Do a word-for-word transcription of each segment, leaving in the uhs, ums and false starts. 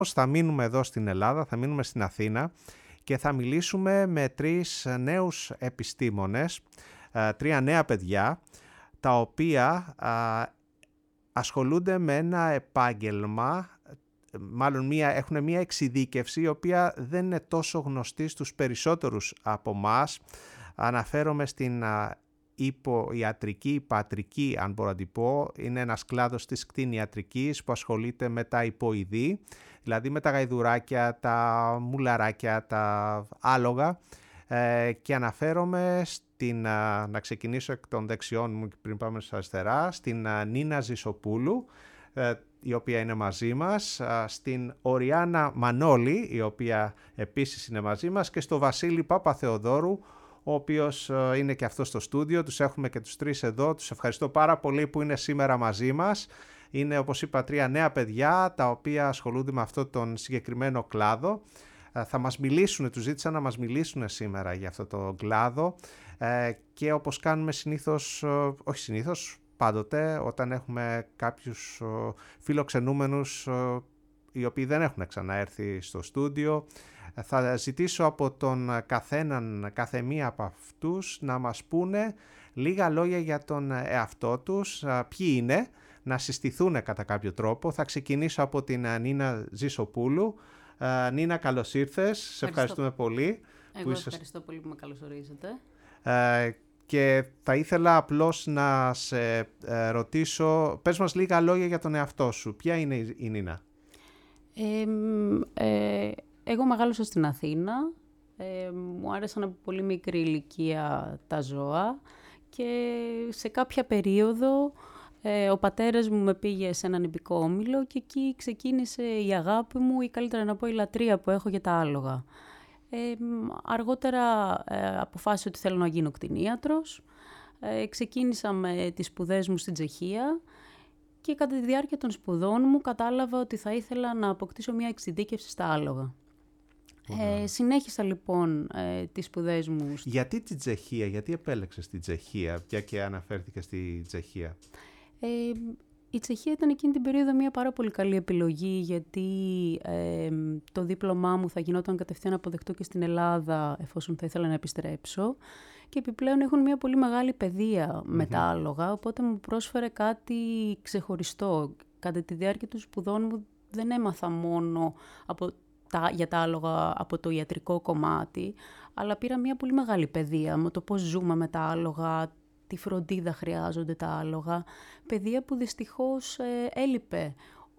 Θα μείνουμε εδώ στην Ελλάδα, θα μείνουμε στην Αθήνα και θα μιλήσουμε με τρεις νέους επιστήμονες, τρία νέα παιδιά, τα οποία ασχολούνται με ένα επάγγελμα, μάλλον μία, έχουν μία εξειδίκευση η οποία δεν είναι τόσο γνωστή στους περισσότερους από μας. Αναφέρομαι στην υποϊατρική, υπατρική, αν μπορώ να την πω. Είναι ένας κλάδος της κτηνιατρικής που ασχολείται με τα υποειδή, δηλαδή με τα γαϊδουράκια, τα μουλαράκια, τα άλογα, ε, και αναφέρομαι στην, να ξεκινήσω εκ των δεξιών μου πριν πάμε στα αριστερά, στην Νίνα Ζησοπούλου, ε, η οποία είναι μαζί μας, στην Οριάννα Μανόλη, η οποία επίσης είναι μαζί μας, και στο Βασίλη Παπαθεοδόρου, ο οποίος είναι και αυτό στο στούντιο. Τους έχουμε και τους τρεις εδώ. Τους ευχαριστώ πάρα πολύ που είναι σήμερα μαζί μας. Είναι, όπως είπα, τρία νέα παιδιά τα οποία ασχολούνται με αυτό τον συγκεκριμένο κλάδο. Θα μας μιλήσουν, τους ζήτησα να μας μιλήσουν σήμερα για αυτό το κλάδο, και όπως κάνουμε συνήθως, όχι συνήθως, πάντοτε όταν έχουμε κάποιους φιλοξενούμενους οι οποίοι δεν έχουν ξαναέρθει στο στούντιο, θα ζητήσω από τον καθέναν, κάθε μία από αυτούς να μας πούνε λίγα λόγια για τον εαυτό τους, ποιοι είναι, να συστηθούν κατά κάποιο τρόπο. Θα ξεκινήσω από την Νίνα Ζησοπούλου. Νίνα, καλώς ήρθες. Σε ευχαριστούμε πολύ. Εγώ που είσαι... ευχαριστώ πολύ που με καλωσορίζετε. Ε, και θα ήθελα απλώς να σε ε, ρωτήσω, πες μας λίγα λόγια για τον εαυτό σου. Ποια είναι η, η Νίνα? Ε, ε, εγώ μεγάλωσα στην Αθήνα. Ε, μου άρεσαν από πολύ μικρή ηλικία τα ζώα και σε κάποια περίοδο ε, ο πατέρας μου με πήγε σε έναν ιππικό όμιλο και εκεί ξεκίνησε η αγάπη μου, ή καλύτερα να πω η λατρεία που έχω για τα άλογα. Ε, αργότερα ε, αποφάσισα ότι θέλω να γίνω κτηνίατρος. Ε, ξεκίνησα με τις σπουδές μου στην Τσεχία και κατά τη διάρκεια των σπουδών μου κατάλαβα ότι θα ήθελα να αποκτήσω μια εξειδίκευση στα άλογα. Ε, συνέχισα λοιπόν ε, τις σπουδές μου. Γιατί την Τσεχία, γιατί επέλεξες την Τσεχία, πια και αναφέρθηκες στη Τσεχία? Ε, η Τσεχία ήταν εκείνη την περίοδο μια πάρα πολύ καλή επιλογή, γιατί ε, το δίπλωμά μου θα γινόταν κατευθείαν αποδεκτό και στην Ελλάδα εφόσον θα ήθελα να επιστρέψω, και επιπλέον έχουν μια πολύ μεγάλη παιδεία mm-hmm. με τα άλογα, οπότε μου πρόσφερε κάτι ξεχωριστό. Κατά τη διάρκεια των σπουδών μου δεν έμαθα μόνο από τα, για τα άλογα από το ιατρικό κομμάτι, αλλά πήρα μια πολύ μεγάλη παιδεία με το πώς ζούμε με τα άλογα, τι φροντίδα χρειάζονται τα άλογα, παιδεία που δυστυχώς ε, έλειπε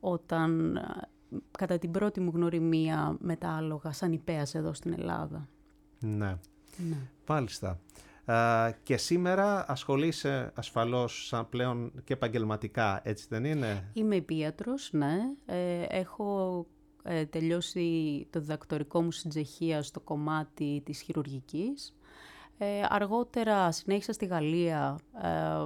όταν ε, κατά την πρώτη μου γνωριμία με τα άλογα σαν υπέας εδώ στην Ελλάδα. Ναι, ναι. Μάλιστα. Uh, και σήμερα ασχολείσαι ασφαλώς σαν πλέον και επαγγελματικά, έτσι δεν είναι? Είμαι υπίατρος, ναι. Ε, έχω ε, τελειώσει το διδακτορικό μου στην Τσεχία στο κομμάτι της χειρουργικής. Ε, αργότερα συνέχισα στη Γαλλία, ε,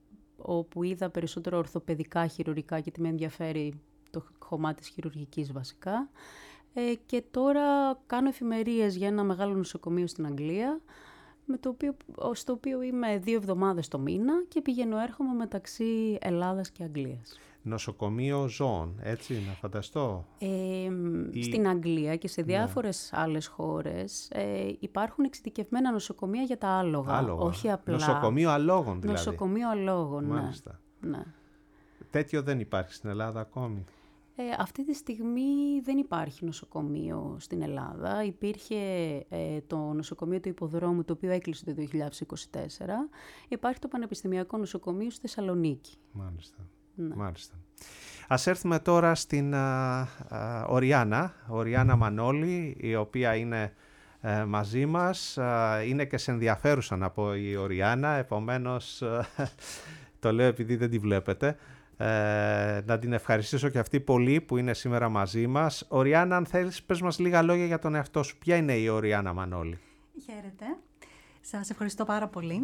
όπου είδα περισσότερο ορθοπαιδικά χειρουργικά, γιατί με ενδιαφέρει το κομμάτι της χειρουργικής βασικά. Ε, και τώρα κάνω εφημερίες για ένα μεγάλο νοσοκομείο στην Αγγλία, με το οποίο, στο οποίο είμαι δύο εβδομάδες το μήνα και πηγαίνω έρχομαι μεταξύ Ελλάδας και Αγγλίας. Νοσοκομείο ζώων, έτσι να φανταστώ. Ε, Ή... Στην Αγγλία και σε διάφορες ναι. άλλες χώρες ε, υπάρχουν εξειδικευμένα νοσοκομεία για τα άλογα. Άλογα. Όχι απλά. Νοσοκομείο αλόγων δηλαδή. Νοσοκομείο αλόγων, ναι. Μάλιστα. ναι. Τέτοιο δεν υπάρχει στην Ελλάδα ακόμη? Ε, αυτή τη στιγμή δεν υπάρχει νοσοκομείο στην Ελλάδα. Υπήρχε ε, το νοσοκομείο του Υποδρόμου, το οποίο έκλεισε το δύο χιλιάδες είκοσι τέσσερα. Υπάρχει το Πανεπιστημιακό Νοσοκομείο στη Θεσσαλονίκη. Μάλιστα. Ναι. Μάλιστα. Ας έρθουμε τώρα στην α, α, Οριάννα, Οριάννα Μανόλη, η οποία είναι ε, μαζί μας. Α, είναι και σε ενδιαφέρουσα να πω η Οριάννα, επομένως α, το λέω επειδή δεν τη βλέπετε. Ε, να την ευχαριστήσω και αυτή πολύ που είναι σήμερα μαζί μας. Οριάννα, αν θέλεις, πες μας λίγα λόγια για τον εαυτό σου. Ποια είναι η Οριάννα Μανόλη? Χαίρετε. Σας ευχαριστώ πάρα πολύ.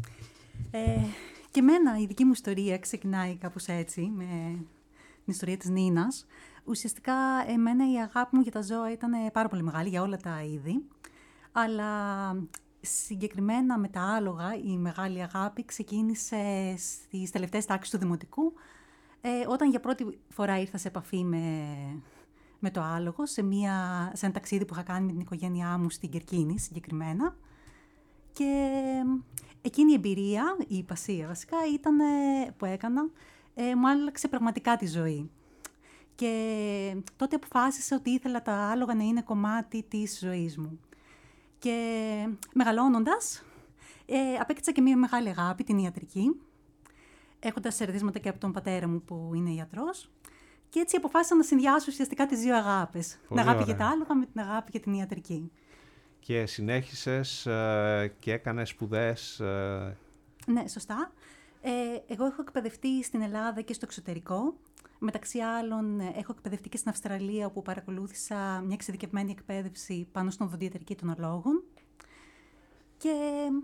Ε, και εμένα η δική μου ιστορία ξεκινάει κάπως έτσι, με την ιστορία της Νίνας. Ουσιαστικά, εμένα η αγάπη μου για τα ζώα ήταν πάρα πολύ μεγάλη, για όλα τα είδη. Αλλά συγκεκριμένα με τα άλογα, η μεγάλη αγάπη ξεκίνησε στις τελευταίες τάξεις του Δημοτικού, ε, όταν για πρώτη φορά ήρθα σε επαφή με, με το άλογο σε, μια, σε ένα ταξίδι που είχα κάνει με την οικογένειά μου στην Κερκίνη συγκεκριμένα. Και εκείνη η εμπειρία, η υπασία βασικά, ήταν, που έκανα, ε, μου άλλαξε πραγματικά τη ζωή. Και τότε αποφάσισα ότι ήθελα τα άλογα να είναι κομμάτι της ζωής μου. Και μεγαλώνοντας, ε, απέκτησα και μια μεγάλη αγάπη, την ιατρική, έχοντας ερεθίσματα και από τον πατέρα μου που είναι ιατρός. Και έτσι αποφάσισα να συνδυάσω ουσιαστικά τις δύο αγάπες. Την αγάπη ωραία. για τα άλογα με την αγάπη για την ιατρική. Και συνέχισες ε, και έκανες σπουδές. Ε... Ναι, σωστά. Ε, εγώ έχω εκπαιδευτεί στην Ελλάδα και στο εξωτερικό. Μεταξύ άλλων, έχω εκπαιδευτεί και στην Αυστραλία, όπου παρακολούθησα μια εξειδικευμένη εκπαίδευση πάνω στην οδοντιατρική των αλόγων. Και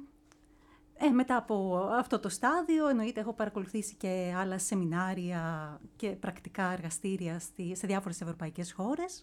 ε, μετά από αυτό το στάδιο, εννοείται, έχω παρακολουθήσει και άλλα σεμινάρια και πρακτικά εργαστήρια στη, σε διάφορες ευρωπαϊκές χώρες.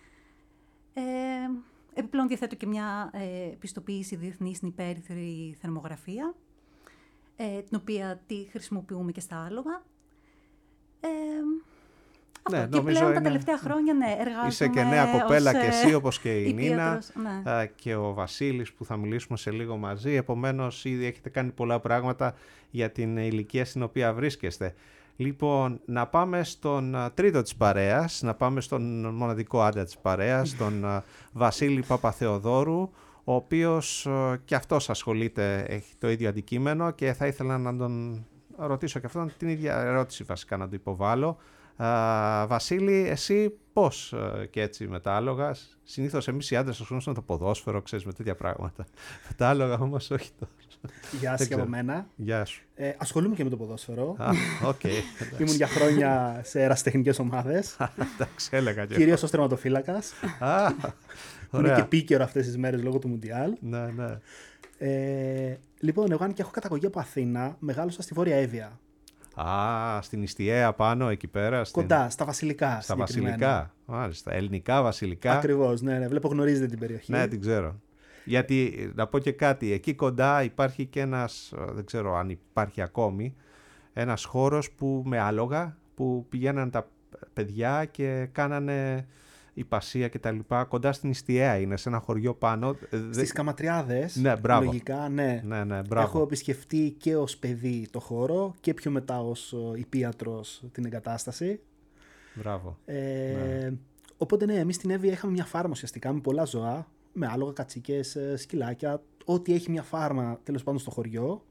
Ε, επιπλέον διαθέτω και μια ε, πιστοποίηση διεθνή στην υπέρυθρη θερμογραφία, ε, την οποία τη χρησιμοποιούμε και στα άλογα. Ε, αυτό. Ναι, και πλέον είναι... τα τελευταία χρόνια, ναι, εργάζομαι. Είσαι και νέα κοπέλα ως, και εσύ, όπως και η Νίνα, ναι. και ο Βασίλης που θα μιλήσουμε σε λίγο μαζί. Επομένως, ήδη έχετε κάνει πολλά πράγματα για την ηλικία στην οποία βρίσκεστε. Λοιπόν, να πάμε στον τρίτο της παρέας, να πάμε στον μοναδικό άντρα της παρέας, τον Βασίλη Παπαθεοδόρου, ο οποίος και αυτός ασχολείται, έχει το ίδιο αντικείμενο και θα ήθελα να τον ρωτήσω και αυτόν την ίδια ερώτηση βασικά να του υποβάλω. Uh, Βασίλη, εσύ πώς uh, και έτσι με τα άλογα? Συνήθως εμείς οι άντρες ασχολούμαστε με το ποδόσφαιρο, ξέρεις, με τέτοια πράγματα. Με τα άλογα όμως όχι τόσο. Γεια σου και από μένα. Γεια σου. Ε, ασχολούμαι και με το ποδόσφαιρο. Ah, okay, Ήμουν για χρόνια σε ερασιτεχνικές ομάδες. Εντάξει, έλεγα και κυρίως ως τερματοφύλακας. Ah, είναι και επίκαιρο αυτές τις μέρες λόγω του Μουντιάλ. Ναι, ναι. Ε, λοιπόν, εγώ αν και έχω καταγωγή από Αθήνα, μεγάλωσα στη Βόρεια Εύβοια. Α, στην Ιστιαία πάνω, εκεί πέρα. Στην... Κοντά, στα Βασιλικά. Στα Βασιλικά. Μάλιστα, ελληνικά Βασιλικά. Ακριβώς, ναι, ναι. Βλέπω γνωρίζετε την περιοχή. Ναι, την ξέρω. Γιατί, να πω και κάτι, εκεί κοντά υπάρχει και ένας, δεν ξέρω αν υπάρχει ακόμη, ένας χώρος που, με άλογα που πηγαίναν τα παιδιά και κάνανε υπασία και τα λοιπά. Κοντά στην Ιστιαία είναι, σε ένα χωριό πάνω. Στις Καματριάδες, ναι, μπράβο. λογικά, ναι. Ναι, ναι, μπράβο. Έχω επισκεφτεί και ως παιδί το χώρο και πιο μετά ως υπίατρος την εγκατάσταση. Μπράβο. Ε, ναι. Οπότε ναι, εμείς στην Εύβοια είχαμε μια φάρμα ουσιαστικά με πολλά ζώα, με άλογα, κατσίκες, σκυλάκια, ό,τι έχει μια φάρμα τέλος πάντων στο χωριό.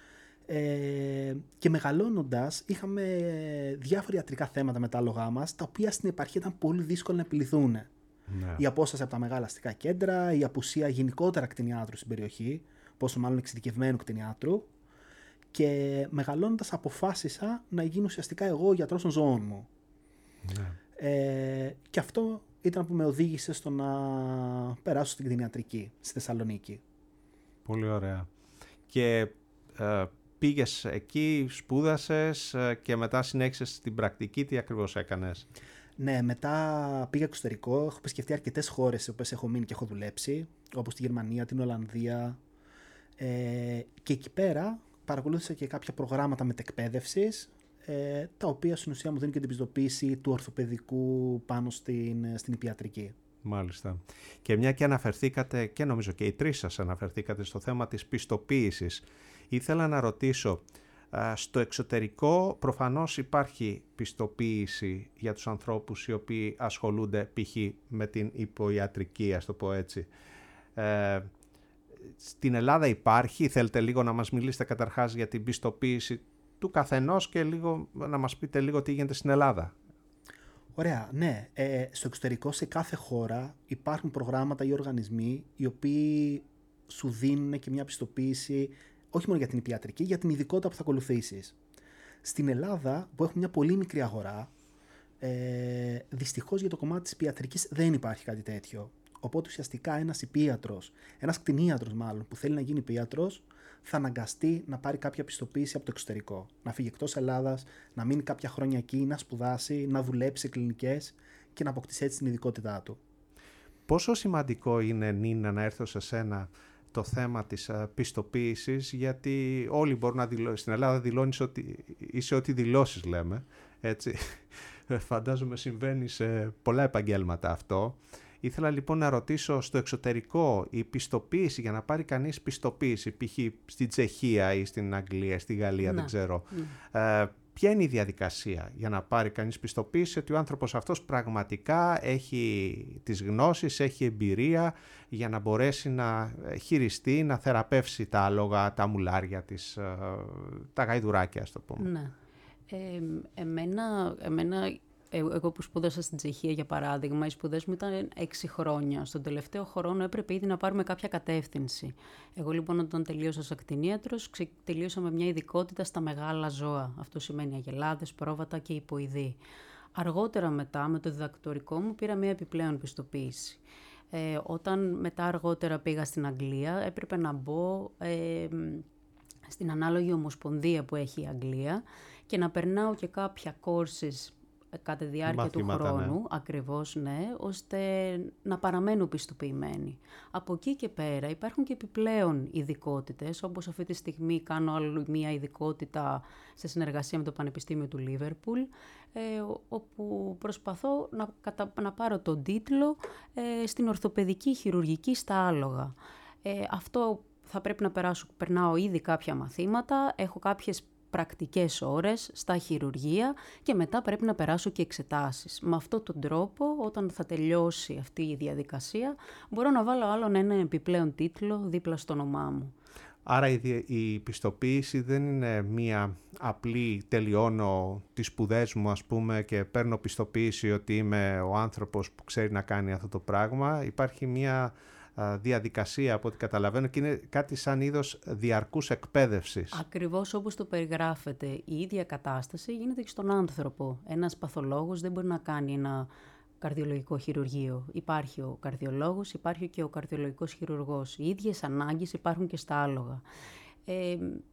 Ε, και μεγαλώνοντας είχαμε διάφορα ιατρικά θέματα με τα άλογά μας, τα οποία στην επαρχία ήταν πολύ δύσκολο να επιληθούν. Ναι. Η απόσταση από τα μεγάλα αστικά κέντρα, η απουσία γενικότερα κτηνιάτρου στην περιοχή, πόσο μάλλον εξειδικευμένου κτηνιάτρου. Και μεγαλώνοντας αποφάσισα να γίνω ουσιαστικά εγώ ο γιατρός των ζώων μου. Ναι. Ε, και αυτό ήταν που με οδήγησε στο να περάσω στην κτηνιατρική στη Θεσσαλονίκη. Πολύ ωραία. Και ε, πήγες εκεί, σπούδασες και μετά συνέχισες στην πρακτική. Τι ακριβώς έκανες? Ναι, μετά πήγα εξωτερικό. Έχω επισκεφτεί αρκετές χώρες στις οποίες έχω μείνει και έχω δουλέψει, όπως τη Γερμανία, την Ολλανδία. Ε, και εκεί πέρα παρακολούθησα και κάποια προγράμματα μετεκπαίδευσης, ε, τα οποία στην ουσία μου δίνουν και την πιστοποίηση του ορθοπαιδικού πάνω στην, στην υπιατρική. Μάλιστα. Και μια και αναφερθήκατε, και νομίζω και οι τρεις σας αναφερθήκατε στο θέμα της πιστοποίησης, ήθελα να ρωτήσω, στο εξωτερικό προφανώς υπάρχει πιστοποίηση για τους ανθρώπους οι οποίοι ασχολούνται π.χ. με την υποϊατρική, ας το πω έτσι. Ε, στην Ελλάδα υπάρχει? Θέλετε λίγο να μας μιλήσετε καταρχάς για την πιστοποίηση του καθενός και λίγο, να μας πείτε λίγο τι γίνεται στην Ελλάδα. Ωραία, ναι. Ε, στο εξωτερικό, σε κάθε χώρα υπάρχουν προγράμματα ή οργανισμοί οι οποίοι σου δίνουν και μια πιστοποίηση όχι μόνο για την υπιατρική, για την ειδικότητα που θα ακολουθήσεις. Στην Ελλάδα, που έχουμε μια πολύ μικρή αγορά, ε, δυστυχώς για το κομμάτι της υπιατρικής δεν υπάρχει κάτι τέτοιο. Οπότε ουσιαστικά ένας υπίατρος, ένας κτηνίατρος μάλλον, που θέλει να γίνει υπίατρος, θα αναγκαστεί να πάρει κάποια πιστοποίηση από το εξωτερικό. Να φύγει εκτός Ελλάδας, να μείνει κάποια χρόνια εκεί, να σπουδάσει, να δουλέψει σε κλινικές και να αποκτήσει έτσι την ειδικότητά του. Πόσο σημαντικό είναι, Νίνα, να έρθω σε σένα το θέμα της πιστοποίησης, γιατί όλοι μπορούν να δηλώσουν. Στην Ελλάδα δηλώνεις ότι είσαι ό,τι δηλώσεις, λέμε. Έτσι. Φαντάζομαι συμβαίνει σε πολλά επαγγέλματα αυτό. Ήθελα λοιπόν να ρωτήσω, στο εξωτερικό η πιστοποίηση, για να πάρει κανείς πιστοποίηση, π.χ. στην Τσεχία ή στην Αγγλία, στη Γαλλία, ναι. δεν ξέρω, ναι. ε, ποια είναι η διαδικασία για να πάρει κανείς πιστοποίηση ότι ο άνθρωπος αυτός πραγματικά έχει τις γνώσεις, έχει εμπειρία για να μπορέσει να χειριστεί, να θεραπεύσει τα άλογα, τα μουλάρια της, ε, τα γαϊδουράκια, ας το πούμε. Ναι. Ε, εμένα... εμένα... Εγώ που σπούδασα στην Τσεχία, για παράδειγμα, οι σπουδές μου ήταν έξι χρόνια. Στον τελευταίο χρόνο έπρεπε ήδη να πάρουμε κάποια κατεύθυνση. Εγώ λοιπόν, όταν τελείωσα ως ακτινίατρος, ξε... τελείωσα με μια ειδικότητα στα μεγάλα ζώα. Αυτό σημαίνει αγελάδες, πρόβατα και υποειδή. Αργότερα μετά, με το διδακτορικό μου, πήρα μια επιπλέον πιστοποίηση. Ε, όταν μετά αργότερα πήγα στην Αγγλία, έπρεπε να μπω ε, στην ανάλογη ομοσπονδία που έχει η Αγγλία και να περνάω και κάποια courses κατά τη διάρκεια Μαθήματα, του χρόνου, ναι. ακριβώς, ναι, ώστε να παραμένω πιστοποιημένη. Από εκεί και πέρα υπάρχουν και επιπλέον ειδικότητες, όπως αυτή τη στιγμή κάνω άλλη μία ειδικότητα σε συνεργασία με το Πανεπιστήμιο του Λίβερπουλ, ε, όπου προσπαθώ να, κατα... να πάρω τον τίτλο ε, στην ορθοπαιδική χειρουργική στα άλογα. Ε, αυτό θα πρέπει να περάσω, περνάω ήδη κάποια μαθήματα, έχω κάποιες πρακτικές ώρες στα χειρουργεία και μετά πρέπει να περάσω και εξετάσεις. Με αυτόν τον τρόπο, όταν θα τελειώσει αυτή η διαδικασία, μπορώ να βάλω άλλον ένα επιπλέον τίτλο δίπλα στο όνομά μου. Άρα η, η πιστοποίηση δεν είναι μία απλή τελειώνω τις σπουδές μου, ας πούμε, και παίρνω πιστοποίηση ότι είμαι ο άνθρωπος που ξέρει να κάνει αυτό το πράγμα. Υπάρχει μία διαδικασία, από ό,τι καταλαβαίνω, και είναι κάτι σαν είδος διαρκούς εκπαίδευσης. Ακριβώς όπως το περιγράφεται. Η ίδια κατάσταση γίνεται και στον άνθρωπο. Ένας παθολόγος δεν μπορεί να κάνει ένα καρδιολογικό χειρουργείο. Υπάρχει ο καρδιολόγος, υπάρχει και ο καρδιολογικός χειρουργός. Οι ίδιες ανάγκες υπάρχουν και στα άλογα. Ε,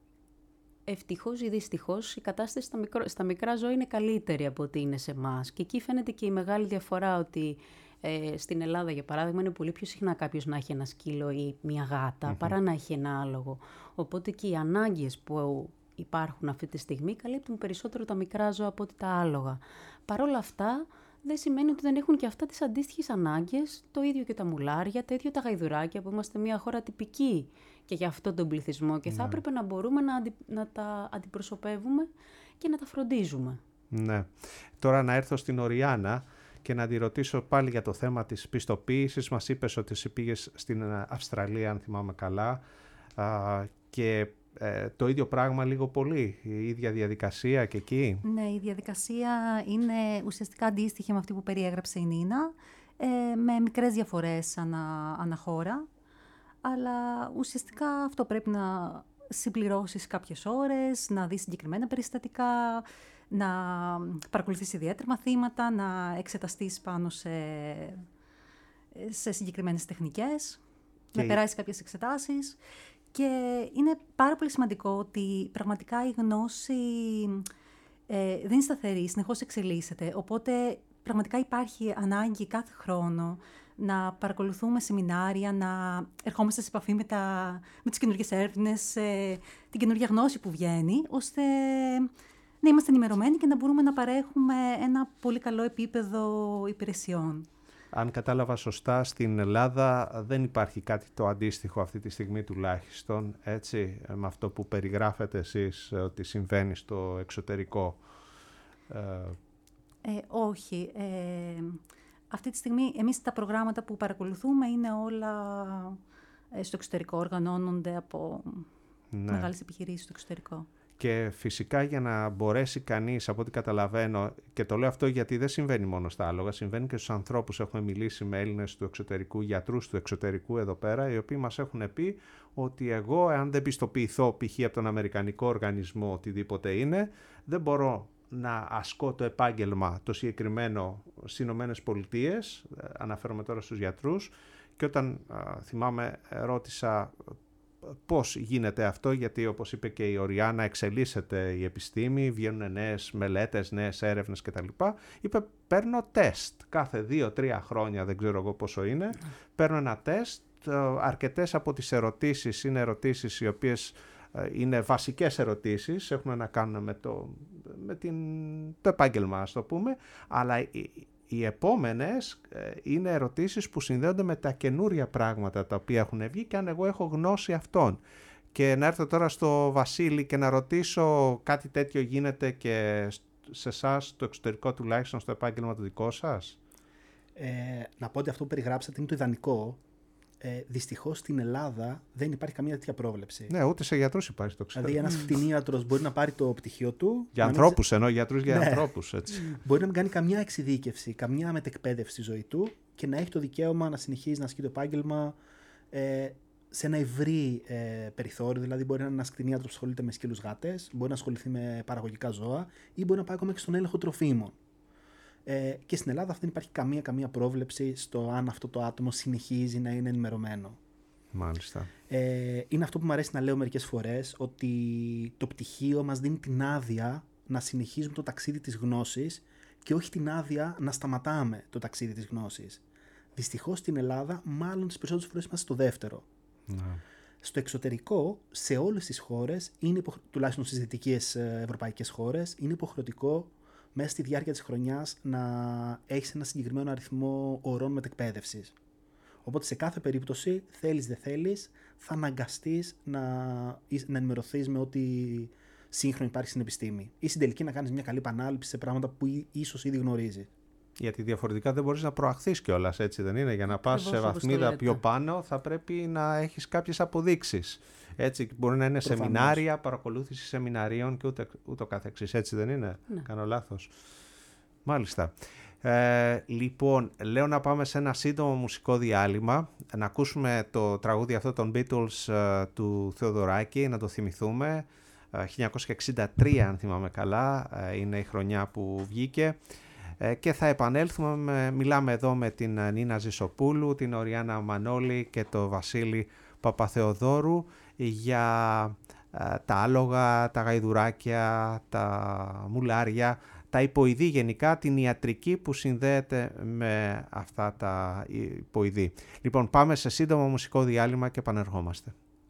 ευτυχώς ή δυστυχώς η κατάσταση στα, μικρό, στα μικρά ζώα είναι καλύτερη από ό,τι είναι σε εμάς. Και εκεί φαίνεται και η μεγάλη διαφορά ότι Ε, στην Ελλάδα, για παράδειγμα, είναι πολύ πιο συχνά κάποιος να έχει ένα σκύλο ή μια γάτα, mm-hmm. παρά να έχει ένα άλογο. Οπότε και οι ανάγκες που υπάρχουν αυτή τη στιγμή καλύπτουν περισσότερο τα μικρά ζώα από ότι τα άλογα. Παρ' όλα αυτά, δεν σημαίνει ότι δεν έχουν και αυτά τις αντίστοιχες ανάγκες, το ίδιο και τα μουλάρια, το ίδιο τα γαϊδουράκια, που είμαστε μια χώρα τυπική και για αυτόν τον πληθυσμό και mm-hmm. θα έπρεπε να μπορούμε να, αντι, να τα αντιπροσωπεύουμε και να τα φροντίζουμε. Ναι. Τώρα να έρθω στην Οριάννα και να τη ρωτήσω πάλι για το θέμα της πιστοποίησης. Μας είπες ότι εσύ πήγες στην Αυστραλία, αν θυμάμαι καλά, α, και ε, το ίδιο πράγμα λίγο πολύ, η ίδια διαδικασία και εκεί. Ναι, η διαδικασία είναι ουσιαστικά αντίστοιχη με αυτή που περιέγραψε η Νίνα, ε, με μικρές διαφορές ανα, ανά χώρα, αλλά ουσιαστικά αυτό πρέπει να συμπληρώσεις κάποιες ώρες, να δεις συγκεκριμένα περιστατικά, να παρακολουθείς ιδιαίτερα μαθήματα, να εξεταστείς πάνω σε, σε συγκεκριμένες τεχνικές, και... να περάσεις κάποιες εξετάσεις. Και είναι πάρα πολύ σημαντικό ότι πραγματικά η γνώση ε, δεν είναι σταθερή, συνεχώς εξελίσσεται. Οπότε πραγματικά υπάρχει ανάγκη κάθε χρόνο να παρακολουθούμε σεμινάρια, να ερχόμαστε σε επαφή με, τα, με τις καινούργιες έρευνες, ε, την καινούργια γνώση που βγαίνει, ώστε να είμαστε ενημερωμένοι και να μπορούμε να παρέχουμε ένα πολύ καλό επίπεδο υπηρεσιών. Αν κατάλαβα σωστά, στην Ελλάδα δεν υπάρχει κάτι το αντίστοιχο αυτή τη στιγμή τουλάχιστον, έτσι, με αυτό που περιγράφετε εσείς ότι συμβαίνει στο εξωτερικό. Ε, όχι. Ε, αυτή τη στιγμή εμείς τα προγράμματα που παρακολουθούμε είναι όλα στο εξωτερικό, οργανώνονται από ναι. μεγάλες επιχειρήσεις στο εξωτερικό. Και φυσικά για να μπορέσει κανείς, από ό,τι καταλαβαίνω, και το λέω αυτό γιατί δεν συμβαίνει μόνο στα άλογα, συμβαίνει και στους ανθρώπους. Έχουμε μιλήσει με Έλληνες του εξωτερικού, γιατρούς του εξωτερικού εδώ πέρα, οι οποίοι μας έχουν πει ότι εγώ, εάν δεν πιστοποιηθώ π.χ. από τον Αμερικανικό οργανισμό, οτιδήποτε είναι, δεν μπορώ να ασκώ το επάγγελμα το συγκεκριμένο στις Ηνωμένες Πολιτείες, αναφέρομαι τώρα στους γιατρούς, και όταν α, θυμάμαι ρώτησα πώς γίνεται αυτό, γιατί όπως είπε και η Οριάννα, εξελίσσεται η επιστήμη, βγαίνουν νέες μελέτες, νέες έρευνες κτλ. Είπε, παίρνω τεστ κάθε δύο-τρία χρόνια, δεν ξέρω εγώ πόσο είναι, παίρνω ένα τεστ, αρκετές από τις ερωτήσεις είναι ερωτήσεις οι οποίες είναι βασικές ερωτήσεις, έχουν να κάνουν με το, με την, το επάγγελμα, ας το πούμε, αλλά οι, οι επόμενες είναι ερωτήσεις που συνδέονται με τα καινούρια πράγματα τα οποία έχουν βγει και αν εγώ έχω γνώση αυτών. Και να έρθω τώρα στο Βασίλη και να ρωτήσω κάτι τέτοιο γίνεται και σε εσάς, το εξωτερικό τουλάχιστον, στο επάγγελμα το δικό σας. Ε, να πω ότι αυτό που περιγράψατε είναι το ιδανικό. Ε, δυστυχώς στην Ελλάδα δεν υπάρχει καμία τέτοια πρόβλεψη. Ναι, ούτε σε γιατρούς υπάρχει, το ξέρω. Δηλαδή ένας κτηνίατρος μπορεί να πάρει το πτυχίο του. Για ανθρώπους εννοώ, γιατρούς για ναι. ανθρώπους. Έτσι. Μπορεί να μην κάνει καμιά εξειδίκευση, καμιά μετεκπαίδευση στη ζωή του και να έχει το δικαίωμα να συνεχίζει να ασκεί το επάγγελμα ε, σε ένα ευρύ ε, περιθώριο. Δηλαδή, μπορεί να είναι ένας κτηνίατρος που ασχολείται με σκύλους γάτες, μπορεί να ασχοληθεί με παραγωγικά ζώα ή μπορεί να πάει ακόμα και στον έλεγχο τροφίμων. Ε, και στην Ελλάδα δεν υπάρχει καμία, καμία πρόβλεψη στο αν αυτό το άτομο συνεχίζει να είναι ενημερωμένο. Μάλιστα. Ε, είναι αυτό που μου αρέσει να λέω μερικές φορές, ότι το πτυχίο μας δίνει την άδεια να συνεχίζουμε το ταξίδι της γνώσης και όχι την άδεια να σταματάμε το ταξίδι της γνώσης. Δυστυχώς στην Ελλάδα, μάλλον τις περισσότερες φορές είμαστε στο δεύτερο. Ναι. Στο εξωτερικό, σε όλες τις χώρες, είναι υποχ... τουλάχιστον στις δυτικές ευρωπαϊκές χώρες, είναι υποχρεωτικό μέσα στη διάρκεια της χρονιάς να έχεις ένα συγκεκριμένο αριθμό ωρών μετεκπαίδευσης. Οπότε σε κάθε περίπτωση, θέλεις δεν θέλεις, θα αναγκαστείς να, να ενημερωθείς με ό,τι σύγχρονο υπάρχει στην επιστήμη. Ή στην τελική να κάνεις μια καλή επανάληψη σε πράγματα που ίσως ήδη γνωρίζεις. Γιατί διαφορετικά δεν μπορείς να προαχθείς κιόλας, έτσι δεν είναι? Για να πας σε βαθμίδα πιο πάνω θα πρέπει να έχεις κάποιες αποδείξεις. Έτσι, μπορεί να είναι προφανώς σεμινάρια, παρακολούθηση σεμιναρίων και ούτε, ούτω καθεξής. Έτσι δεν είναι? Ναι. Κάνω λάθος? Μάλιστα. Ε, λοιπόν, λέω να πάμε σε ένα σύντομο μουσικό διάλειμμα, να ακούσουμε το τραγούδι αυτό των Beatles uh, του Θεοδωράκη, να το θυμηθούμε. Uh, χίλια εννιακόσια εξήντα τρία, αν θυμάμαι καλά, uh, είναι η χρονιά που βγήκε. Uh, και θα επανέλθουμε, με, μιλάμε εδώ με την Νίνα Ζησοπούλου, την Οριάννα Μανώλη και τον Βασίλη Παπαθεοδόρου για uh, τα άλογα, τα γαϊδουράκια, τα μουλάρια, τα υποειδή γενικά, την ιατρική που συνδέεται με αυτά τα υποειδή. Λοιπόν, πάμε σε σύντομο μουσικό διάλειμμα και επανερχόμαστε.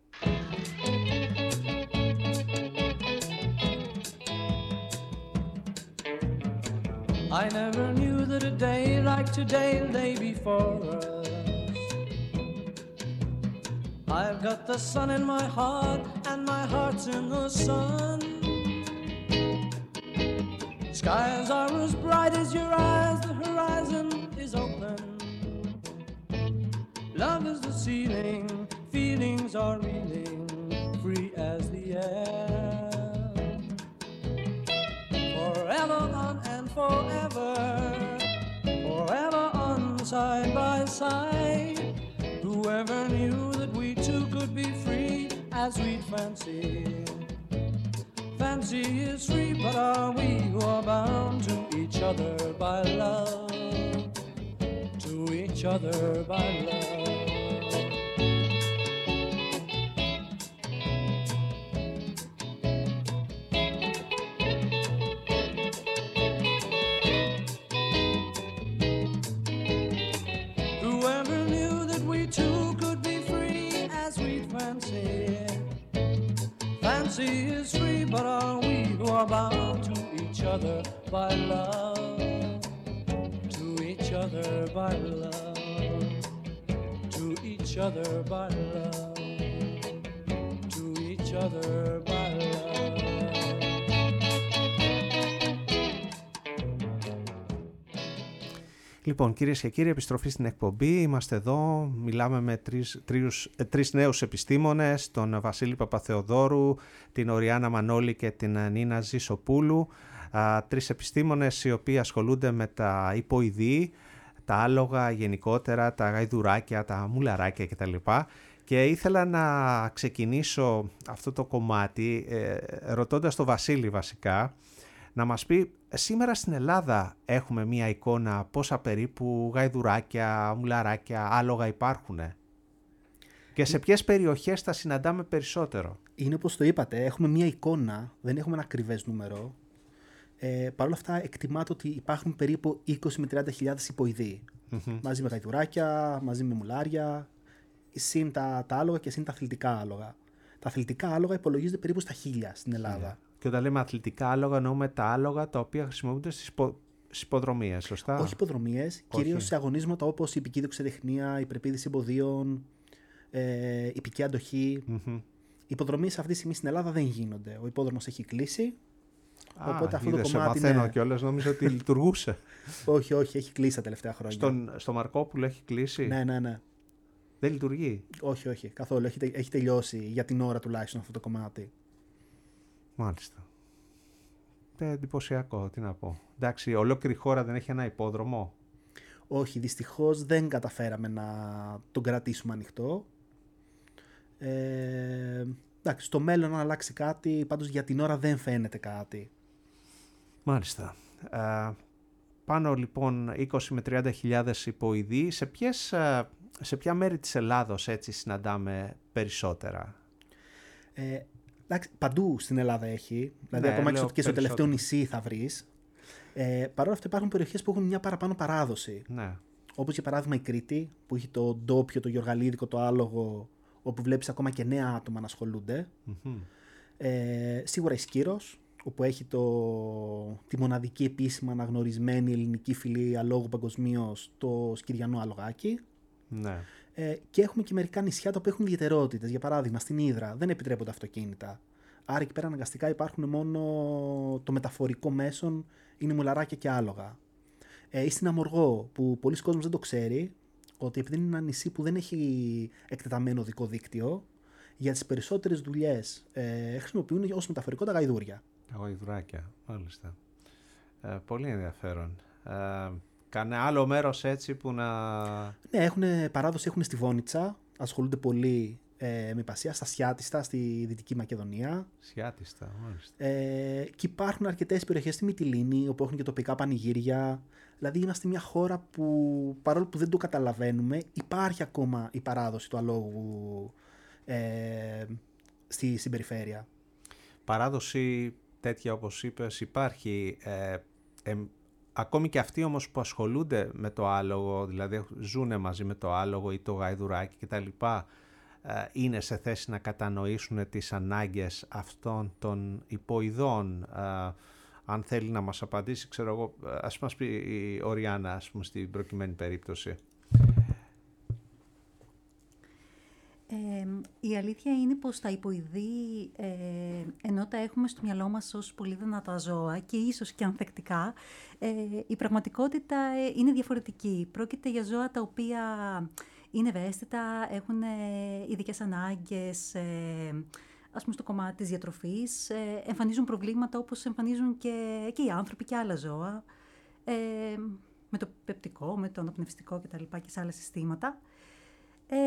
I never knew that a day like today lay before us. I've got the sun in my heart and my heart's in the sun. Skies are as bright as your eyes, the horizon is open. Love is the ceiling, feelings are reeling, free as the air. Forever on and forever, forever on side by side. Whoever knew that we two could be free as we'd fancy. Fancy is free, but are we who are bound to each other by love, to each other by love. Whoever knew that we two could be free as we'd fancy. Fancy is free, but are we who are bound to each other by love, to each other by love, to each other by love, to each other by love. Λοιπόν, κυρίες και κύριοι, επιστροφή στην εκπομπή. Είμαστε εδώ, μιλάμε με τρεις, τρεις, τρεις νέους επιστήμονες, τον Βασίλη Παπαθεοδόρου, την Οριάννα Μανώλη και την Νίνα Ζησοπούλου. Α, τρεις επιστήμονες οι οποίοι ασχολούνται με τα υποειδή, τα άλογα γενικότερα, τα γαϊδουράκια, τα μουλαράκια κτλ. Και ήθελα να ξεκινήσω αυτό το κομμάτι ε, ρωτώντας τον Βασίλη βασικά, να μας πει, σήμερα στην Ελλάδα έχουμε μία εικόνα πόσα περίπου γαϊδουράκια, μουλαράκια, άλογα υπάρχουν και σε ποιες περιοχές τα συναντάμε περισσότερο? Είναι όπως το είπατε, έχουμε μία εικόνα, δεν έχουμε ένα ακριβές νούμερο. Ε, Παρ' όλα αυτά εκτιμάται ότι υπάρχουν περίπου είκοσι με τριάντα χιλιάδες υποειδή. Mm-hmm. Μαζί με γαϊδουράκια, μαζί με μουλάρια, συν τα, τα άλογα και συν τα αθλητικά άλογα. Τα Τα αθλητικά άλογα υπολογίζονται περίπου στα χίλια στην Ελλάδα. Yeah. Και όταν λέμε αθλητικά άλογα, εννοούμε τα άλογα τα οποία χρησιμοποιούνται στις, υπο... στις υποδρομίες, σωστά? Όχι υποδρομίες, κυρίως σε αγωνίσματα όπως η υπηκή δοξοτεχνία, η πρεπίδηση εμποδίων, ε, η πική αντοχή. Mm-hmm. Οι υποδρομίες αυτή τη στιγμή στην Ελλάδα δεν γίνονται. Ο υπόδρομος έχει κλείσει. Α, οπότε αυτό το είδες, κομμάτι. μαθαίνω Ναι. κιόλας, νόμιζα ότι λειτουργούσε. όχι, όχι, έχει κλείσει τα τελευταία χρόνια. Στον, στο Μαρκόπουλο έχει κλείσει. Ναι, ναι, ναι. Δεν λειτουργεί. Όχι, όχι, καθόλου. Έχει, έχει τελειώσει για την ώρα τουλάχιστον αυτό το κομμάτι. Μάλιστα. Ε, εντυπωσιακό, τι να πω. Εντάξει, ολόκληρη χώρα δεν έχει ένα υπόδρομο. Όχι, δυστυχώς δεν καταφέραμε να τον κρατήσουμε ανοιχτό. Ε, εντάξει, στο μέλλον αν αλλάξει κάτι, πάντως για την ώρα δεν φαίνεται κάτι. Μάλιστα. Ε, πάνω λοιπόν είκοσι με τριάντα χιλιάδες υποειδοί. Σε, ποιες, σε ποια μέρη της Ελλάδος έτσι συναντάμε περισσότερα? Ε, εντάξει, παντού στην Ελλάδα έχει. Δηλαδή Ναι, ακόμα λέω και στο τελευταίο περισσότερο. νησί θα βρεις. Ε, Παρ' όλα αυτά υπάρχουν περιοχές που έχουν μια παραπάνω παράδοση. Ναι. Όπως για παράδειγμα η Κρήτη, που έχει το ντόπιο, το γεωργαλίδικο, το άλογο, όπου βλέπεις ακόμα και νέα άτομα να ασχολούνται. Mm-hmm. Ε, σίγουρα η Σκύρος, όπου έχει το, τη μοναδική επίσημα αναγνωρισμένη ελληνική φυλή αλόγου παγκοσμίως, το σκυριανό αλογάκι. Ναι. Ε, και έχουμε και μερικά νησιά τα οποία έχουν ιδιαιτερότητες. Για παράδειγμα, στην Ύδρα δεν επιτρέπονται αυτοκίνητα. Άρα εκεί πέρα αναγκαστικά υπάρχουν μόνο το μεταφορικό μέσον, είναι μουλαράκια και άλογα. Ε, ή στην Αμοργό, που πολλοί κόσμος δεν το ξέρει, ότι επειδή είναι ένα νησί που δεν έχει εκτεταμένο οδικό δίκτυο, για τις περισσότερες δουλειές ε, χρησιμοποιούν ως μεταφορικό τα γαϊδούρια. Τα γαϊδουράκια, μάλιστα. Ε, πολύ ενδιαφέρον. Ε, κάνε άλλο μέρος έτσι που να... Ναι, έχουν παράδοση, έχουν στη Βόνιτσα, ασχολούνται πολύ ε, με υπασία, στα Σιάτιστα, στη Δυτική Μακεδονία. Σιάτιστα, μάλιστα. Ε, και υπάρχουν αρκετές περιοχές στη Μυτιλήνη, όπου έχουν και τοπικά πανηγύρια. Δηλαδή είμαστε μια χώρα που, παρόλο που δεν το καταλαβαίνουμε, υπάρχει ακόμα η παράδοση του αλόγου ε, στη, στην περιφέρεια. Παράδοση τέτοια όπως είπες υπάρχει. Ε, ε, ακόμη και αυτοί όμως που ασχολούνται με το άλογο, δηλαδή ζουν μαζί με το άλογο ή το γαϊδουράκι κτλ., ε, είναι σε θέση να κατανοήσουν τις ανάγκες αυτών των υποειδών. Ε, αν θέλει να μας απαντήσει, ξέρω εγώ, ας μας πει η Οριάννα, ας πούμε, στην προκειμένη περίπτωση. Ε, η αλήθεια είναι πως τα υποειδή, ε, ενώ τα έχουμε στο μυαλό μας ως πολύ δυνατά ζώα και ίσως και ανθεκτικά, ε, η πραγματικότητα ε, είναι διαφορετική. Πρόκειται για ζώα τα οποία είναι ευαίσθητα, έχουν ε, ειδικές ανάγκες, ε, ας πούμε στο κομμάτι της διατροφής, ε, εμφανίζουν προβλήματα όπως εμφανίζουν και, και οι άνθρωποι και άλλα ζώα, ε, με το πεπτικό, με το αναπνευστικό κτλ. Και σε άλλα συστήματα. Ε,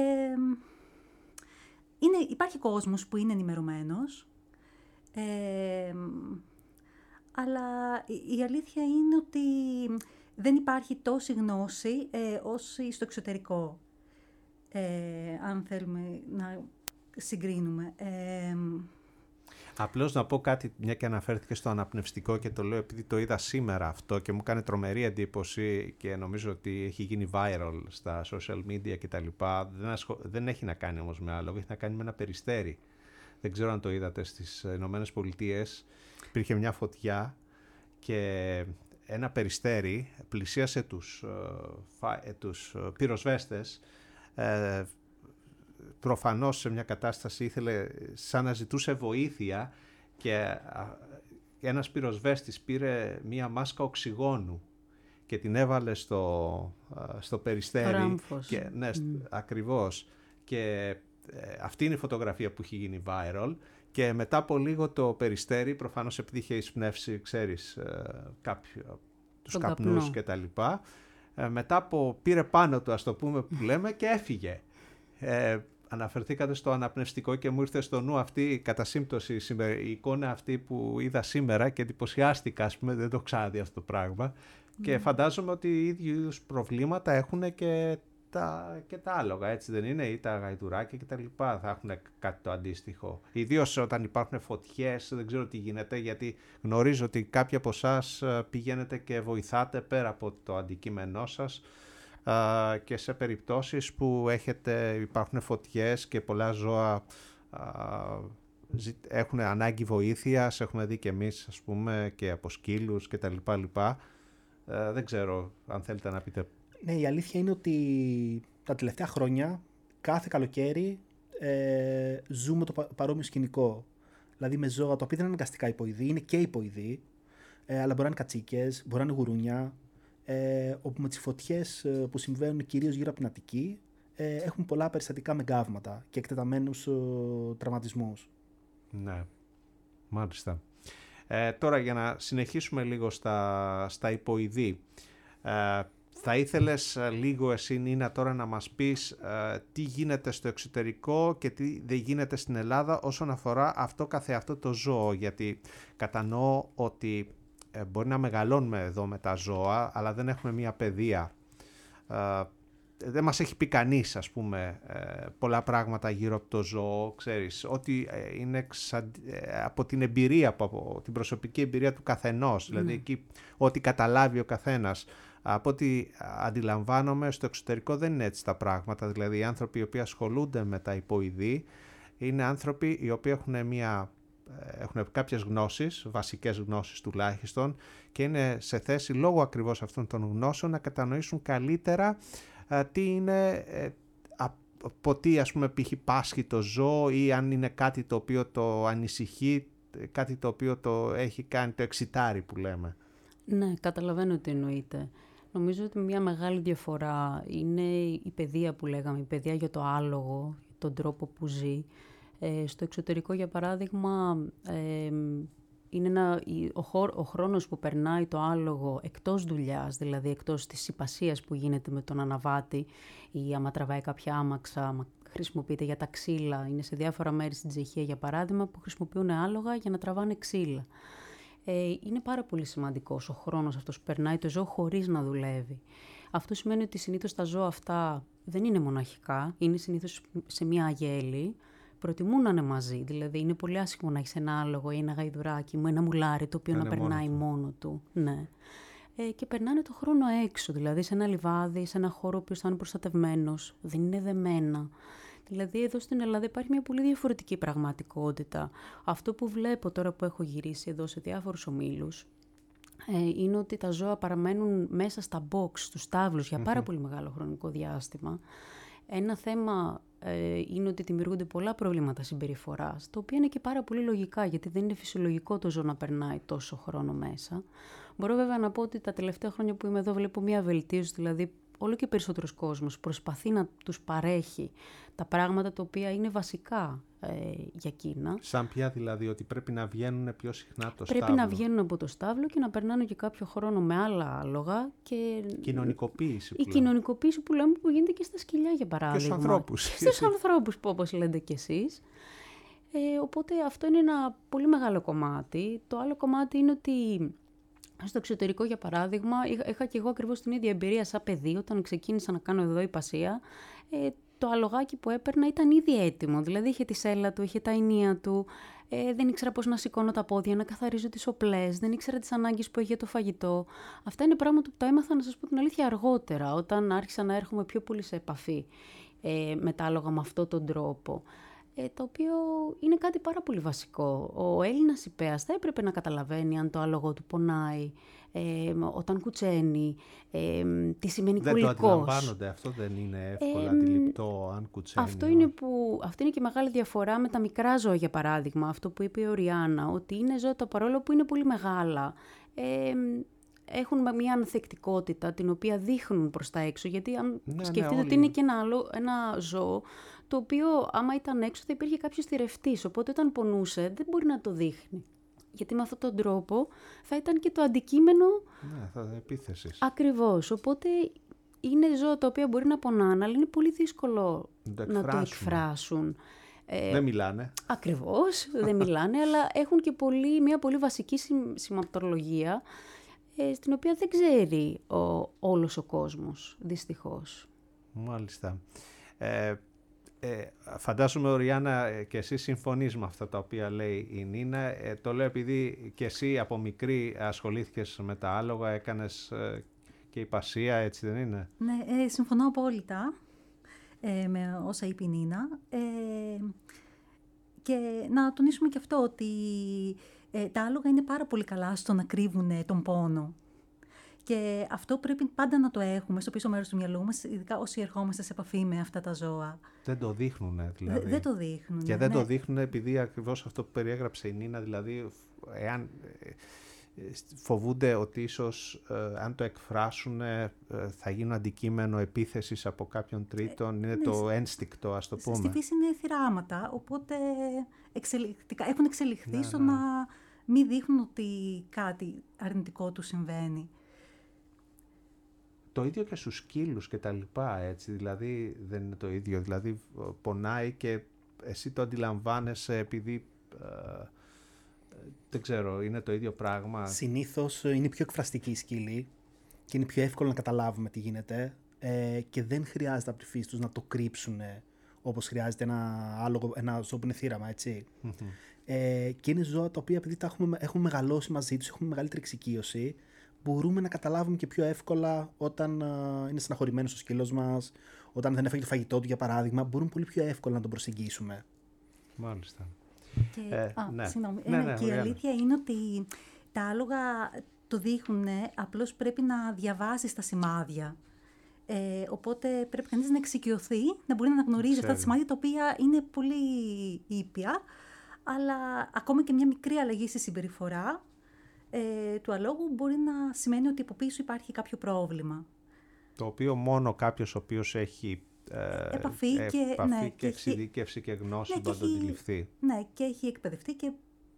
Είναι, υπάρχει κόσμος που είναι ενημερωμένος, ε, αλλά η, η αλήθεια είναι ότι δεν υπάρχει τόση γνώση ε, όσο στο εξωτερικό, ε, αν θέλουμε να συγκρίνουμε. Ε, Απλώς να πω κάτι, μια και αναφέρθηκε στο αναπνευστικό και το λέω επειδή το είδα σήμερα αυτό και μου κάνει τρομερή εντύπωση και νομίζω ότι έχει γίνει viral στα social media κτλ. Δεν, ασχο... δεν έχει να κάνει όμως με άλογο, έχει να κάνει με ένα περιστέρι. Δεν ξέρω αν το είδατε στις Ηνωμένες Πολιτείες. Υπήρχε μια φωτιά και ένα περιστέρι πλησίασε τους, ε, τους πυροσβέστες. Ε, προφανώς σε μια κατάσταση ήθελε σαν να ζητούσε βοήθεια και ένας πυροσβέστης πήρε μια μάσκα οξυγόνου και την έβαλε στο, στο περιστέρι. Και, ναι, mm. ακριβώς. Και ε, αυτή είναι η φωτογραφία που έχει γίνει viral και μετά από λίγο το περιστέρι, προφανώς επειδή είχε εισπνεύσει, ξέρεις, ε, κάποιο, τους τον καπνούς καπνό. και τα λοιπά, ε, μετά από πήρε πάνω του, ας το πούμε που λέμε, και έφυγε. Ε, αναφερθήκατε στο αναπνευστικό και μου ήρθε στο νου αυτή η κατά σύμπτωση, η εικόνα αυτή που είδα σήμερα και εντυπωσιάστηκα, ας πούμε, δεν το ξαναδεί αυτό το πράγμα. Mm. Και φαντάζομαι ότι ίδιου είδους προβλήματα έχουν και τα, και τα άλογα, έτσι δεν είναι, ή τα γαϊδουράκια και τα λοιπά, θα έχουν κάτι το αντίστοιχο. Ιδίως όταν υπάρχουν φωτιές, δεν ξέρω τι γίνεται, γιατί γνωρίζω ότι κάποιοι από εσάς πηγαίνετε και βοηθάτε πέρα από το αντικείμενό σας, Uh, και σε περιπτώσεις που έχετε, υπάρχουν φωτιές και πολλά ζώα έχουν ανάγκη βοήθειας, έχουμε δει και εμείς, ας πούμε, και από σκύλους και τα λοιπά λοιπά. Ε, δεν ξέρω αν θέλετε να πείτε. Ναι, η αλήθεια είναι ότι τα τελευταία χρόνια, κάθε καλοκαίρι, ε, ζούμε το παρόμοιο σκηνικό. Δηλαδή με ζώα τα οποία δεν είναι αναγκαστικά υποειδή, είναι και υποειδή, ε, αλλά μπορεί να είναι κατσίκες, μπορεί να είναι γουρούνια, ε, όπου με τις φωτιές ε, που συμβαίνουν κυρίως γύρω από την Αττική, ε, έχουν πολλά περιστατικά με γκάβματα και εκτεταμένους ε, τραυματισμούς. Ναι, μάλιστα. Ε, τώρα για να συνεχίσουμε λίγο στα, στα υποειδή. Ε, θα ήθελες λίγο εσύ, Νίνα, τώρα να μας πεις ε, τι γίνεται στο εξωτερικό και τι δεν γίνεται στην Ελλάδα όσον αφορά αυτό καθεαυτό το ζώο, γιατί κατανοώ ότι ε, μπορεί να μεγαλώνουμε εδώ με τα ζώα, αλλά δεν έχουμε μια παιδεία. Ε, δεν μας έχει πει κανείς, ας πούμε, ε, πολλά πράγματα γύρω από το ζώο, ξέρεις, ότι ε, είναι ξα... ε, από την εμπειρία, από, από την προσωπική εμπειρία του καθενός, δηλαδή εκεί ό,τι καταλάβει ο καθένας. Από ό,τι αντιλαμβάνομαι, στο εξωτερικό δεν είναι έτσι τα πράγματα. Δηλαδή, οι άνθρωποι οι οποίοι ασχολούνται με τα υποειδή είναι άνθρωποι οι οποίοι έχουν, μια, έχουν κάποιες γνώσεις, βασικές γνώσεις τουλάχιστον, και είναι σε θέση, λόγω ακριβώς αυτών των γνώσεων, να κατανοήσουν καλύτερα α, τι είναι, ε, από τι, ας πούμε, π.χ. πάσχει το ζώο, ή αν είναι κάτι το οποίο το ανησυχεί, κάτι το οποίο το έχει κάνει, το εξιτάρει που λέμε. Ναι, καταλαβαίνω τι εννοείται. Νομίζω ότι μια μεγάλη διαφορά είναι η παιδεία που λέγαμε, η παιδεία για το άλογο, τον τρόπο που ζει. Ε, στο εξωτερικό, για παράδειγμα, ε, είναι ένα, ο, χώρ, ο χρόνος που περνάει το άλογο εκτός δουλειάς, δηλαδή εκτός της υπασίας που γίνεται με τον αναβάτη, ή άμα τραβάει κάποια άμαξα, χρησιμοποιείται για τα ξύλα. Είναι σε διάφορα μέρη στην Τσεχία, για παράδειγμα, που χρησιμοποιούν άλογα για να τραβάνε ξύλα. Ε, είναι πάρα πολύ σημαντικός ο χρόνος αυτός που περνάει το ζώο χωρίς να δουλεύει. Αυτό σημαίνει ότι συνήθως τα ζώα αυτά δεν είναι μοναχικά, είναι συνήθως σε μια αγέλη, προτιμούν να είναι μαζί. Δηλαδή είναι πολύ άσχημο να έχεις ένα άλογο ή ένα γαϊδουράκι μου, ένα μουλάρι το οποίο να, να περνάει μόνο του. μόνο του. Ναι. Ε, και περνάνε το χρόνο έξω, δηλαδή σε ένα λιβάδι, σε ένα χώρο που θα είναι προστατευμένος, δεν είναι δεμένα. Δηλαδή εδώ στην Ελλάδα υπάρχει μια πολύ διαφορετική πραγματικότητα. Αυτό που βλέπω τώρα που έχω γυρίσει εδώ σε διάφορους ομίλους, ε, είναι ότι τα ζώα παραμένουν μέσα στα box, στους στάβλους, για πάρα mm-hmm. πολύ μεγάλο χρονικό διάστημα. Ένα θέμα ε, είναι ότι δημιουργούνται πολλά προβλήματα συμπεριφοράς, το οποίο είναι και πάρα πολύ λογικά, γιατί δεν είναι φυσιολογικό το ζώο να περνάει τόσο χρόνο μέσα. Μπορώ βέβαια να πω ότι τα τελευταία χρόνια που είμαι εδώ βλέπω μια βελτίωση, δηλαδή όλο και περισσότερος κόσμος προσπαθεί να τους παρέχει τα πράγματα τα οποία είναι βασικά ε, για Κίνα. Σαν πια δηλαδή, ότι πρέπει να βγαίνουν πιο συχνά από το πρέπει στάβλο. Πρέπει να βγαίνουν από το στάβλο και να περνάνε και κάποιο χρόνο με άλλα άλογα. Και... Κοινωνικοποίηση. Η κοινωνικοποίηση που λέμε που γίνεται και στα σκυλιά, για παράδειγμα. Και στους ανθρώπους. Στους ανθρώπους, που όπως λέτε κι εσείς. Ε, οπότε αυτό είναι ένα πολύ μεγάλο κομμάτι. Το άλλο κομμάτι είναι ότι στο εξωτερικό, για παράδειγμα, είχα, είχα και εγώ ακριβώς την ίδια εμπειρία σαν παιδί, όταν ξεκίνησα να κάνω εδώ υπασία. Ε, το αλογάκι που έπαιρνα ήταν ήδη έτοιμο, δηλαδή είχε τη σέλα του, είχε τα ηνία του, ε, δεν ήξερα πώς να σηκώνω τα πόδια, να καθαρίζω τις οπλές, δεν ήξερα τις ανάγκες που είχε το φαγητό. Αυτά είναι πράγματα που τα έμαθα, να σας πω την αλήθεια, αργότερα, όταν άρχισα να έρχομαι πιο πολύ σε επαφή ε, με τα άλογα με αυτόν τον τρόπο. Ε, το οποίο είναι κάτι πάρα πολύ βασικό. Ο Έλληνας υπέας θα έπρεπε να καταλαβαίνει αν το άλογο του πονάει, ε, όταν κουτσένει, ε, τι σημαίνει δεν κολλικός. Δεν το αντιλαμβάνονται, αυτό δεν είναι εύκολα ε, αντιληπτό αν κουτσένει. Αυτό είναι, που, αυτή είναι και μεγάλη διαφορά με τα μικρά ζώα, για παράδειγμα, αυτό που είπε η Οριάννα, ότι είναι ζώα, παρόλο που είναι πολύ μεγάλα, ε, έχουν μια ανθεκτικότητα την οποία δείχνουν προς τα έξω, γιατί αν ναι, σκεφτείτε ναι, ότι είναι και ένα, άλλο, ένα ζώο το οποίο άμα ήταν έξω θα υπήρχε κάποιος θηρευτής, οπότε όταν πονούσε δεν μπορεί να το δείχνει. Γιατί με αυτόν τον τρόπο θα ήταν και το αντικείμενο ναι, θα επίθεσης. Ακριβώς, οπότε είναι ζώα τα οποία μπορεί να πονάνε, αλλά είναι πολύ δύσκολο το να το εκφράσουν. Ε, δεν μιλάνε. Ακριβώς, δεν μιλάνε, αλλά έχουν και πολύ, μια πολύ βασική σημαντολογία, στην οποία δεν ξέρει ο, όλος ο κόσμος, δυστυχώς. Μάλιστα. Ε, ε, φαντάζομαι, Οριάννα, και εσύ συμφωνείς με αυτά τα οποία λέει η Νίνα. Ε, το λέω επειδή και εσύ από μικρή ασχολήθηκες με τα άλογα, έκανες ε, και υπασία, έτσι δεν είναι? Ναι, ε, συμφωνώ απόλυτα ε, με όσα είπε η Νίνα. Ε, Και να τονίσουμε και αυτό, ότι ε, τα άλογα είναι πάρα πολύ καλά στο να κρύβουν τον πόνο. Και αυτό πρέπει πάντα να το έχουμε στο πίσω μέρος του μυαλού μας, ειδικά όσοι ερχόμαστε σε επαφή με αυτά τα ζώα. Δεν το δείχνουν, δηλαδή. Δε, δεν το δείχνουν. Και δεν ναι. το δείχνουν επειδή ακριβώς αυτό που περιέγραψε η Νίνα, δηλαδή εάν φοβούνται ότι ίσως ε, αν το εκφράσουν ε, θα γίνουν αντικείμενο επίθεσης από κάποιον τρίτον, είναι ναι, το ένστικτο, ας το πούμε. Στη φύση είναι θηράματα, οπότε εξελιχτικά, έχουν εξελιχθεί ναι, στο ναι. να μην δείχνουν ότι κάτι αρνητικό του συμβαίνει. Το ίδιο και στους σκύλους και τα λοιπά, έτσι, δηλαδή δεν είναι το ίδιο, δηλαδή πονάει και εσύ το αντιλαμβάνεσαι επειδή, ε, δεν ξέρω, είναι το ίδιο πράγμα. Συνήθως είναι πιο εκφραστική η σκύλη και είναι πιο εύκολο να καταλάβουμε τι γίνεται ε, και δεν χρειάζεται από τη φύση τους να το κρύψουν όπως χρειάζεται ένα άλογο, ένα ζώο που είναι θύραμα, έτσι. Mm-hmm. Ε, και είναι ζώα τα οποία επειδή τα έχουμε, έχουμε μεγαλώσει μαζί τους, έχουμε μεγαλύτερη εξοικείωση, μπορούμε να καταλάβουμε και πιο εύκολα όταν uh, είναι στεναχωρημένος ο σκύλος μας, όταν δεν έφαγε το φαγητό του, για παράδειγμα, μπορούμε πολύ πιο εύκολα να τον προσεγγίσουμε. Μάλιστα. Και, Ε, α, ναι. συγγνώμη, Ναι, ε, ναι, και η ωραία. αλήθεια είναι ότι τα άλογα το δείχνουν, απλώς πρέπει να διαβάσει τα σημάδια. Ε, οπότε πρέπει κανείς να εξοικειωθεί, να μπορεί να αναγνωρίζει αυτά τα Ξέρει. σημάδια, τα οποία είναι πολύ ήπια, αλλά ακόμα και μια μικρή αλλαγή στη συμπεριφορά ε, του αλόγου μπορεί να σημαίνει ότι από πίσω υπάρχει κάποιο πρόβλημα. Το οποίο μόνο κάποιος ο οποίος έχει ε, Επαφή και- επαφή ναι, και και έχει- εξειδίκευση και γνώση Ναι, μπορεί να το έχει- αντιληφθεί. Ναι, και έχει εκπαιδευτεί και,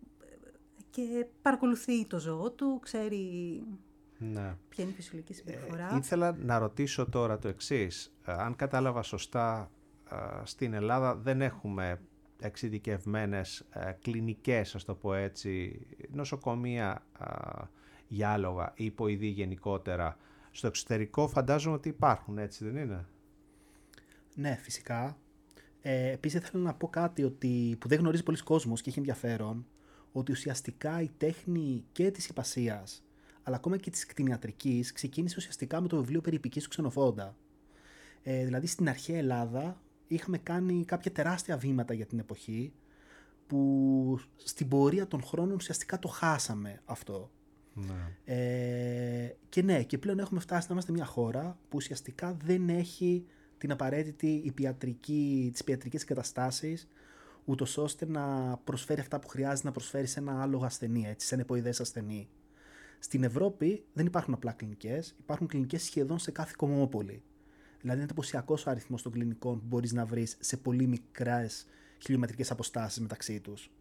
και παρακολουθεί το ζώο του, ξέρει Ναι. ποια είναι η φυσιολογική συμπεριφορά. Ε, ήθελα να ρωτήσω τώρα το εξής. Ε, αν κατάλαβα σωστά, ε, στην Ελλάδα δεν έχουμε εξειδικευμένες ε, κλινικές, ας το πω έτσι, νοσοκομεία ε, για άλογα ή υποειδή γενικότερα. Στο εξωτερικό φαντάζομαι ότι υπάρχουν, έτσι δεν είναι? Ναι, φυσικά. Ε, επίσης θέλω να πω κάτι ότι, που δεν γνωρίζει πολλοί κόσμος και έχει ενδιαφέρον, ότι ουσιαστικά η τέχνη και της υπασίας, αλλά ακόμα και της κτηνιατρικής, ξεκίνησε ουσιαστικά με το βιβλίο Περιπικής του Ξενοφόντα. Ε, δηλαδή στην αρχαία Ελλάδα είχαμε κάνει κάποια τεράστια βήματα για την εποχή, που στην πορεία των χρόνων ουσιαστικά το χάσαμε αυτό. Ναι. Ε, και ναι, και πλέον έχουμε φτάσει να είμαστε μια χώρα που ουσιαστικά δεν έχει την απαραίτητη υπιατρική, τις ποιατρικές εγκαταστάσεις, ούτως ώστε να προσφέρει αυτά που χρειάζεται να προσφέρει σε ένα άλογο ασθενή, έτσι, σε ένα υποειδές ασθενή. Στην Ευρώπη δεν υπάρχουν απλά κλινικές, υπάρχουν κλινικές σχεδόν σε κάθε κομμόπολη. Δηλαδή είναι εντυπωσιακός ο αριθμός των κλινικών που μπορείς να βρεις σε πολύ μικρές χιλιομετρικές αποστάσεις μεταξύ τους.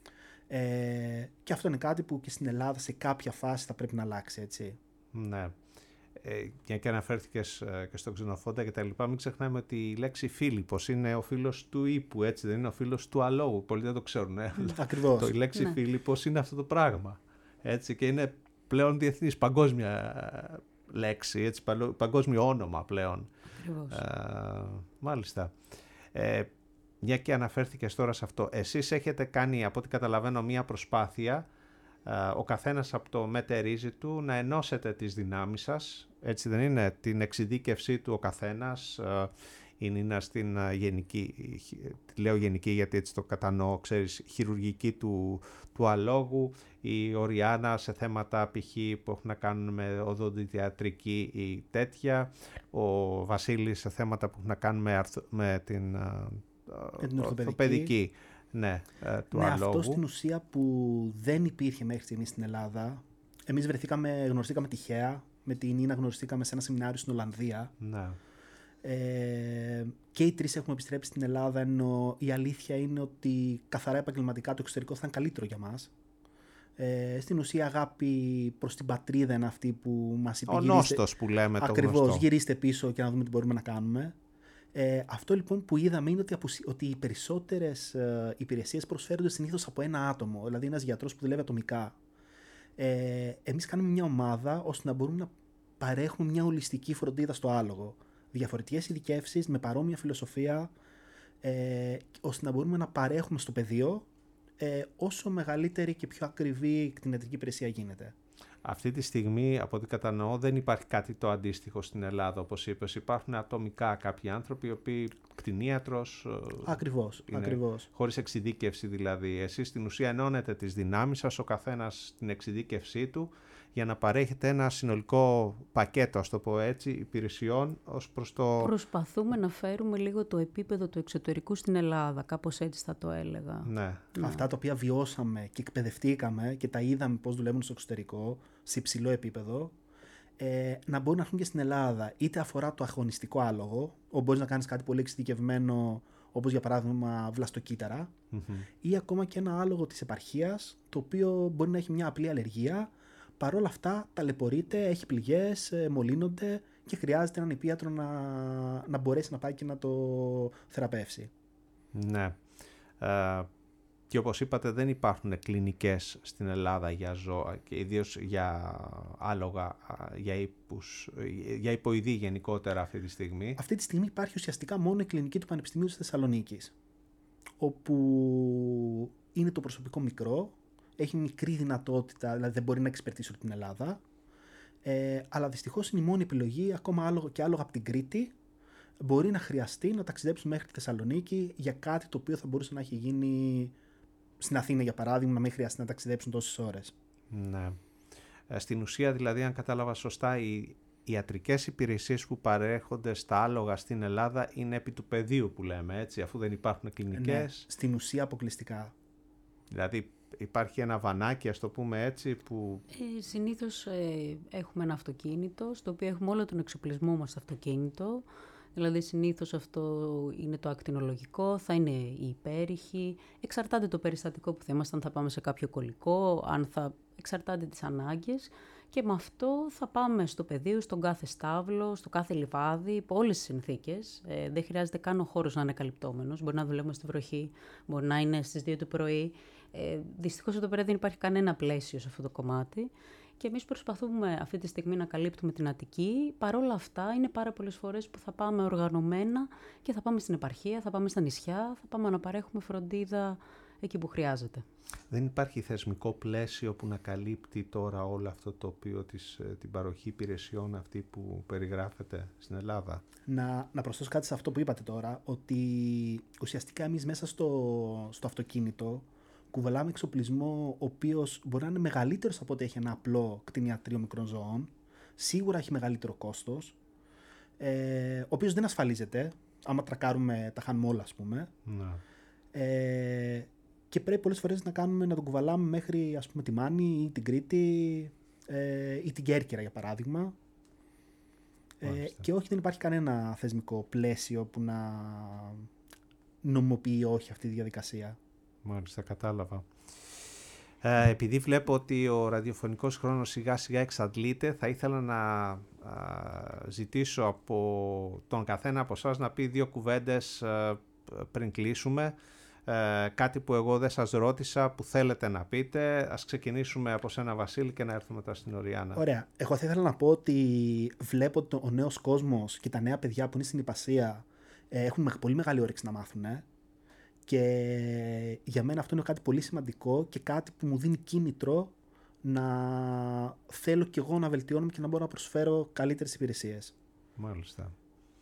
Ε, και αυτό είναι κάτι που και στην Ελλάδα σε κάποια φάση θα πρέπει να αλλάξει, έτσι. Ναι. Ε, μια και αναφέρθηκες ε, και στο Ξενοφόντα και τα λοιπά, μην ξεχνάμε ότι η λέξη Φίλιππος είναι ο φίλος του ύπου, έτσι, δεν είναι ο φίλος του αλόγου. Πολλοί δεν το ξέρουν. Ε. Ακριβώς. Το, η λέξη Ναι. Φίλιππος είναι αυτό το πράγμα. Έτσι, και είναι πλέον διεθνής, παγκόσμια λέξη, έτσι, παλο- παγκόσμιο όνομα πλέον. Ακριβώς. Ε, μάλιστα. Ε, μια και αναφέρθηκες τώρα σε αυτό, εσείς έχετε κάνει, από ό,τι καταλαβαίνω, μία προσπάθεια, ε, ο καθένας από το μετερίζει του, να ενώσετε τις δυνάμεις σας, έτσι δεν είναι, την εξειδίκευσή του ο καθένας, ε, η Νίνα στην ε, γενική, τη λέω γενική γιατί έτσι το κατανοώ, ξέρεις, χειρουργική του, του αλόγου, η Οριάννα σε θέματα π.χ. που έχουν να κάνουν με οδοντιατρική ή τέτοια, ο Βασίλης σε θέματα που έχουν να κάνουν με, αρθ, με την, Με την ορθοπαιδική, ναι, ε, του ναι, αλόγου. αυτό στην ουσία που δεν υπήρχε μέχρι στιγμή στην Ελλάδα. Εμείς βρεθήκαμε, γνωριστήκαμε τυχαία, με την Νίνα γνωριστήκαμε σε ένα σεμινάριο στην Ολλανδία. Ναι. Ε, και οι τρεις έχουμε επιστρέψει στην Ελλάδα, ενώ η αλήθεια είναι ότι καθαρά επαγγελματικά το εξωτερικό θα ήταν καλύτερο για μας. Ε, στην ουσία αγάπη προς την πατρίδα είναι αυτή που μας είπε. Ο νόστος που λέμε, το Ακριβώς, γνωστό. γυρίστε πίσω και να δούμε τι μπορούμε να κάνουμε. Ε, αυτό λοιπόν που είδαμε είναι ότι, αποσυ... ότι οι περισσότερες ε, υπηρεσίες προσφέρονται συνήθως από ένα άτομο, δηλαδή ένας γιατρός που δουλεύει ατομικά. Ε, εμείς κάνουμε μια ομάδα ώστε να μπορούμε να παρέχουμε μια ολιστική φροντίδα στο άλογο. Διαφορετικές ειδικεύσεις με παρόμοια φιλοσοφία, ε, ώστε να μπορούμε να παρέχουμε στο πεδίο ε, όσο μεγαλύτερη και πιο ακριβή κτηνιατρική υπηρεσία γίνεται. Αυτή τη στιγμή, από ό,τι κατανοώ, δεν υπάρχει κάτι το αντίστοιχο στην Ελλάδα, όπως είπες. Υπάρχουν ατομικά κάποιοι άνθρωποι οι οποίοι κτηνίατρος. Ακριβώς, είναι ακριβώς. χωρίς εξειδίκευση δηλαδή. Εσείς στην ουσία ενώνετε τις δυνάμεις σας, ο καθένας στην εξειδίκευσή του, για να παρέχετε ένα συνολικό πακέτο, ας το πω έτσι, υπηρεσιών ως προς το... Προσπαθούμε να φέρουμε λίγο το επίπεδο του εξωτερικού στην Ελλάδα, κάπως έτσι θα το έλεγα. Ναι. Ναι. Αυτά τα οποία βιώσαμε και εκπαιδευτήκαμε και τα είδαμε πώς δουλεύουν στο εξωτερικό, σε υψηλό επίπεδο, ε, να μπορούν να έρθουν και στην Ελλάδα. Είτε αφορά το αγωνιστικό άλογο, όπου μπορείς να κάνεις κάτι πολύ εξειδικευμένο, όπως για παράδειγμα βλαστοκύτταρα, Mm-hmm. ή ακόμα και ένα άλογο της επαρχίας, το οποίο μπορεί να έχει μια απλή αλλεργία. Παρ' όλα αυτά ταλαιπωρείται, έχει πληγές, μολύνονται και χρειάζεται έναν υπίατρο να, να μπορέσει να πάει και να το θεραπεύσει. Ναι. Ε, και όπως είπατε, δεν υπάρχουν κλινικές στην Ελλάδα για ζώα και ιδίως για άλογα, για, ύπους, για υποειδή γενικότερα αυτή τη στιγμή. Αυτή τη στιγμή υπάρχει ουσιαστικά μόνο η κλινική του Πανεπιστημίου της Θεσσαλονίκης, όπου είναι το προσωπικό μικρό, έχει μικρή δυνατότητα, δηλαδή δεν μπορεί να εξυπηρετήσει όλη την Ελλάδα, ε, αλλά δυστυχώς είναι η μόνη επιλογή, ακόμα άλογο και άλογα από την Κρήτη, μπορεί να χρειαστεί να ταξιδέψουν μέχρι τη Θεσσαλονίκη για κάτι το οποίο θα μπορούσε να έχει γίνει στην Αθήνα, για παράδειγμα, να μην χρειαστεί να ταξιδέψουν τόσες ώρες. Ναι. Ε, στην ουσία, δηλαδή, αν κατάλαβα σωστά, οι ιατρικές υπηρεσίες που παρέχονται στα άλογα στην Ελλάδα είναι επί του πεδίου που λέμε, έτσι, αφού δεν υπάρχουν κλινικές. Ναι, στην ουσία αποκλειστικά. Δηλαδή, υπάρχει ένα βανάκι, ας το πούμε έτσι, που... Ε, συνήθως ε, έχουμε ένα αυτοκίνητο, στο οποίο έχουμε όλο τον εξοπλισμό μας στο αυτοκίνητο. Δηλαδή, συνήθως αυτό είναι το ακτινολογικό, θα είναι η υπέρηχη. Εξαρτάται το περιστατικό που θα είμαστε, αν θα πάμε σε κάποιο κωλικό, αν θα... εξαρτάται τις ανάγκες. Και με αυτό θα πάμε στο πεδίο, στον κάθε στάβλο, στο κάθε λιβάδι, υπό όλες τις συνθήκες. Ε, δεν χρειάζεται καν ο χώρος να είναι καλυπτόμενος. Μπορεί να δουλεύουμε στη βροχή, μπορεί να είναι στις δύο το πρωί. Ε, δυστυχώς εδώ πέρα δεν υπάρχει κανένα πλαίσιο σε αυτό το κομμάτι. Και εμείς προσπαθούμε αυτή τη στιγμή να καλύπτουμε την Αττική. Παρ' όλα αυτά, είναι πάρα πολλές φορές που θα πάμε οργανωμένα και θα πάμε στην επαρχία, θα πάμε στα νησιά, θα πάμε να παρέχουμε φροντίδα εκεί που χρειάζεται. Δεν υπάρχει θεσμικό πλαίσιο που να καλύπτει τώρα όλο αυτό το οποίο της, την παροχή υπηρεσιών αυτή που περιγράφεται στην Ελλάδα. Να, να προσθέσω κάτι σε αυτό που είπατε τώρα, ότι ουσιαστικά εμείς μέσα στο, στο αυτοκίνητο κουβαλάμε εξοπλισμό ο οποίος μπορεί να είναι μεγαλύτερος από ό,τι έχει ένα απλό κτηνιατρίο μικρών ζώων. Σίγουρα έχει μεγαλύτερο κόστος, ε, ο οποίος δεν ασφαλίζεται, άμα τρακάρουμε τα χάνουμε όλα, ας πούμε. Να. Ε, και πρέπει πολλές φορές να κάνουμε, να τον κουβαλάμε μέχρι, ας πούμε, τη Μάνη ή την Κρήτη ε, ή την Κέρκυρα, για παράδειγμα. Ε, και όχι, δεν υπάρχει κανένα θεσμικό πλαίσιο που να νομιμοποιεί όχι αυτή τη διαδικασία. Μάλιστα, κατάλαβα. Ε, επειδή βλέπω ότι ο ραδιοφωνικός χρόνος σιγά σιγά εξαντλείται, θα ήθελα να α, ζητήσω από τον καθένα από εσάς να πει δύο κουβέντες α, πριν κλείσουμε. Ε, κάτι που εγώ δεν σας ρώτησα, που θέλετε να πείτε. Ας ξεκινήσουμε από σένα, Βασίλη, και να έρθουμε μετά στην Οριάννα. Ωραία. Εγώ θα ήθελα να πω ότι βλέπω το, ο νέος κόσμος και τα νέα παιδιά που είναι στην υπασία ε, έχουν με, πολύ μεγάλη όρεξη να μάθουν. Ε. Και για μένα αυτό είναι κάτι πολύ σημαντικό και κάτι που μου δίνει κίνητρο να θέλω κι εγώ να βελτιώνομαι και να μπορώ να προσφέρω καλύτερες υπηρεσίες. Μάλιστα.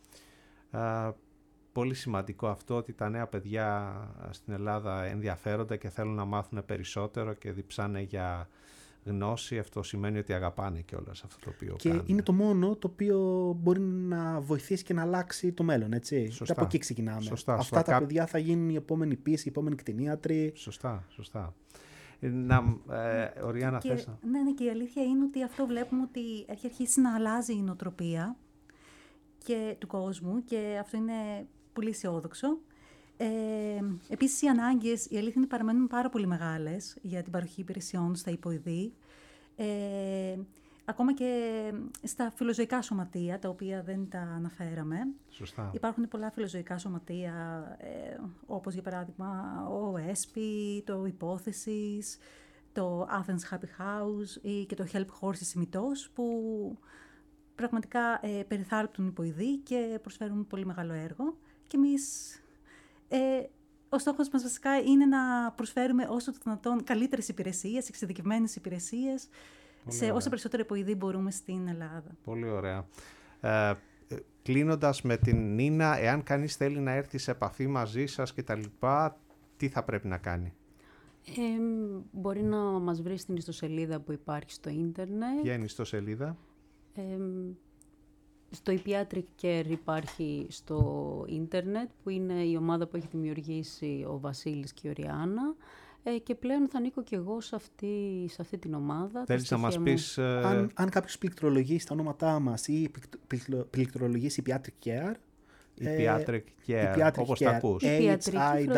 Α, πολύ σημαντικό αυτό, ότι τα νέα παιδιά στην Ελλάδα ενδιαφέρονται και θέλουν να μάθουν περισσότερο και διψάνε για γνώση. Αυτό σημαίνει ότι αγαπάνε κιόλας αυτό το οποίο και κάνουν. Είναι το μόνο το οποίο μπορεί να βοηθήσει και να αλλάξει το μέλλον, έτσι. Σωστά. Και από εκεί ξεκινάμε. Σωστά. Αυτά Σωστά. τα παιδιά θα γίνουν οι επόμενοι πίση, οι επόμενοι κτηνίατροι. Σωστά, σωστά. Να, ε, Οριάννα, και, θες να... Ναι, ναι, και η αλήθεια είναι ότι αυτό βλέπουμε ότι έχει αρχίσει να αλλάζει η νοοτροπία και του κόσμου και αυτό είναι πολύ αισιόδοξο. Ε, επίσης, οι ανάγκες, η αλήθεια είναι, παραμένουν πάρα πολύ μεγάλες για την παροχή υπηρεσιών στα υποειδή. Ε, ακόμα και στα φιλοζωικά σωματεία, τα οποία δεν τα αναφέραμε. Σωστά. Υπάρχουν πολλά φιλοζωικά σωματεία, ε, όπως για παράδειγμα ο ΕΣΠΗ, το Υπόθεσης, το Athens Happy House ή και το Help Horses Ημιτός, που πραγματικά ε, περιθάλπτουν υποειδή και προσφέρουν πολύ μεγάλο έργο. Και εμείς, ε, ο στόχος μας βασικά είναι να προσφέρουμε όσο το δυνατόν καλύτερες υπηρεσίες, εξειδικευμένες υπηρεσίες, πολύ σε ωραία. Όσο περισσότερο υποειδή μπορούμε στην Ελλάδα. Πολύ ωραία. Ε, κλείνοντας με την Νίνα, εάν κανείς θέλει να έρθει σε επαφή μαζί σας και τα λοιπά, τι θα πρέπει να κάνει? Ε, μπορεί να μας βρει στην ιστοσελίδα που υπάρχει στο ίντερνετ. Ποια είναι η ιστοσελίδα? Ε, στο η Pediatric Care υπάρχει στο ίντερνετ, που είναι η ομάδα που έχει δημιουργήσει ο Βασίλης και η Οριάννα. Ε, και πλέον θα ανήκω και εγώ σε αυτή, σε αυτή την ομάδα. Θέλεις να μας μου... πεις... Ε... Αν, αν κάποιος πληκτρολογήσει τα όνοματά μας ή πληκτρολογήσει η Pediatric Care, η Pediatric Care, όπως τα ακούς. H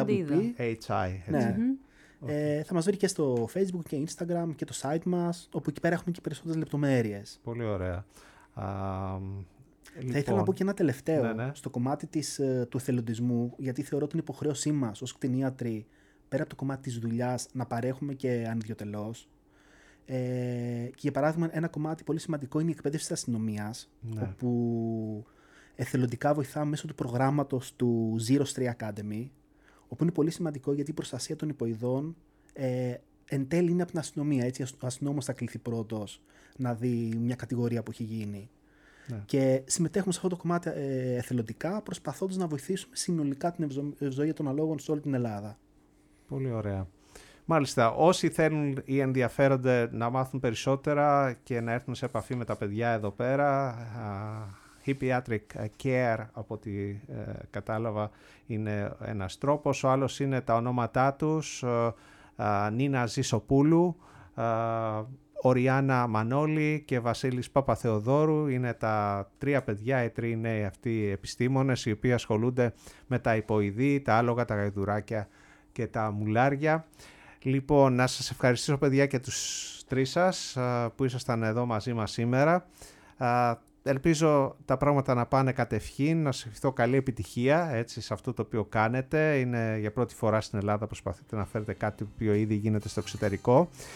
I. Ναι. Mm-hmm. Ε, θα μας βρει και στο Facebook και Instagram και το site μας, όπου εκεί πέρα έχουμε και περισσότερες λεπτομέρειες. Πολύ ωραία. Α, λοιπόν, θα ήθελα να πω και ένα τελευταίο ναι, ναι. στο κομμάτι της, του εθελοντισμού, γιατί θεωρώ την υποχρέωσή μας ως κτηνίατροι, πέρα από το κομμάτι της δουλειάς, να παρέχουμε και ανιδιοτελώς. Ε, και για παράδειγμα, ένα κομμάτι πολύ σημαντικό είναι η εκπαίδευση της αστυνομίας, ναι. όπου εθελοντικά βοηθάμε μέσω του προγράμματος του Zero Stray Academy, όπου είναι πολύ σημαντικό γιατί η προστασία των υποειδών ε, εν τέλει είναι από την αστυνομία. Έτσι, ο αστυνόμος θα κληθεί πρώτος να δει μια κατηγορία που έχει γίνει. Ναι. Και συμμετέχουμε σε αυτό το κομμάτι ε, εθελοντικά, προσπαθώντας να βοηθήσουμε συνολικά την ευζω... ευζοία των αλόγων σε όλη την Ελλάδα. Πολύ ωραία. Μάλιστα, όσοι θέλουν ή ενδιαφέρονται να μάθουν περισσότερα και να έρθουν σε επαφή με τα παιδιά εδώ πέρα, η Pediatric Care, από ό,τι ε, κατάλαβα, είναι ένας τρόπος. Ο άλλος είναι τα ονόματά τους, ε, ε, Νίνα Ζησοπούλου, ε, Οριάννα Μανώλη και Βασίλης Παπαθεοδόρου. Είναι τα τρία παιδιά, οι τρεις νέοι αυτοί επιστήμονες, οι οποίοι ασχολούνται με τα υποειδή, τα άλογα, τα γαϊδουράκια και τα μουλάρια. Λοιπόν, να σας ευχαριστήσω παιδιά και τους τρεις σας που ήσασταν εδώ μαζί μας σήμερα. Ελπίζω τα πράγματα να πάνε κατευχήν, να σας ευχηθώ καλή επιτυχία έτσι, σε αυτό το οποίο κάνετε. Είναι για πρώτη φορά στην Ελλάδα, προσπαθείτε να φέρετε κάτι που ήδη γίνεται στο εξωτερικό.